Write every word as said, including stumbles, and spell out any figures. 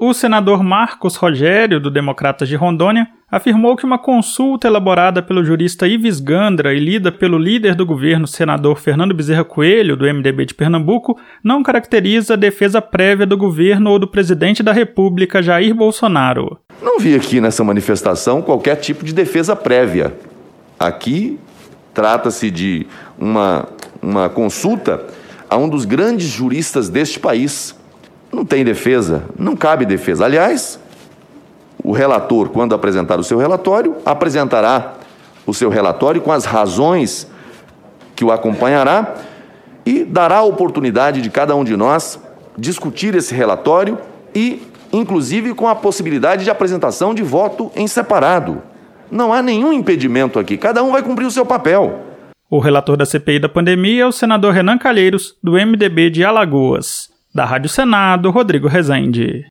O senador Marcos Rogério, do Democratas de Rondônia, afirmou que uma consulta elaborada pelo jurista Ives Gandra e lida pelo líder do governo, senador Fernando Bezerra Coelho, do M D B de Pernambuco, não caracteriza a defesa prévia do governo ou do presidente da República, Jair Bolsonaro. Não vi aqui nessa manifestação qualquer tipo de defesa prévia. Aqui trata-se de uma, uma consulta a um dos grandes juristas deste país. Não tem defesa, não cabe defesa. Aliás, o relator, quando apresentar o seu relatório, apresentará o seu relatório com as razões que o acompanhará e dará a oportunidade de cada um de nós discutir esse relatório e, inclusive, com a possibilidade de apresentação de voto em separado. Não há nenhum impedimento aqui, cada um vai cumprir o seu papel. O relator da C P I da pandemia é o senador Renan Calheiros, do M D B de Alagoas. Da Rádio Senado, Rodrigo Rezende.